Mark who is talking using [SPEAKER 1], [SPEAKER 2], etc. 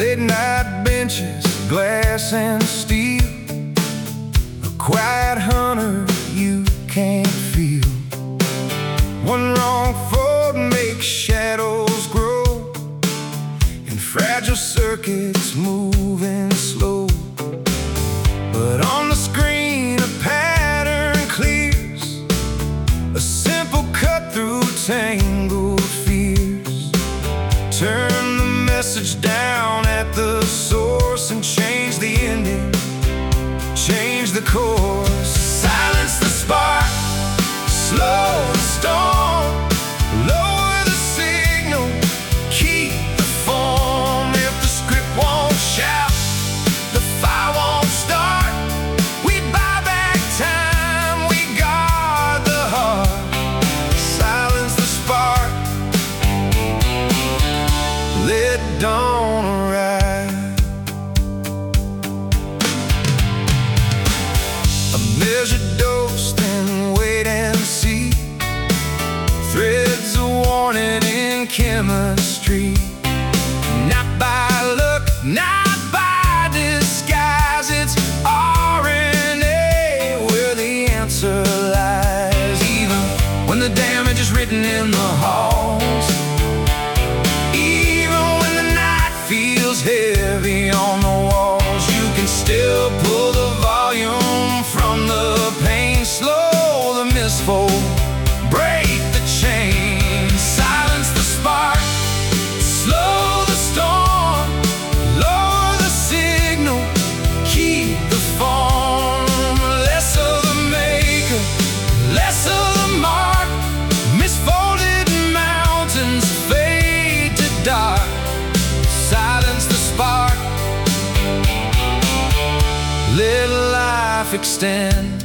[SPEAKER 1] Late night benches, glass and steel, a quiet hunter you can't feel. One wrong foot makes shadows grow, and fragile circuits moving slow. But on the screen a pattern clears, a simple cut through tangled fears. Turn the message down at the source and change the ending, change the course. Silence the spark, slow the storm, lower the signal, keep the form. If the script won't shout, the fire won't start. We buy back time, we guard the heart. Silence the spark, let dawn arrive. A measured dose, then wait and see. Threads of warning in chemistry. Not by luck, not by disguise. It's RNA where the answer lies. Even when the damage is written in the halls, even when the night feels heavy on the walls, you can still pull the volume from the pain. Slow the misfold, break the chain. Silence the spark, slow the storm, lower the signal, keep the form. Less of the maker, less of the mark. Misfolded mountains fade to dark. Silence the spark, let life extend.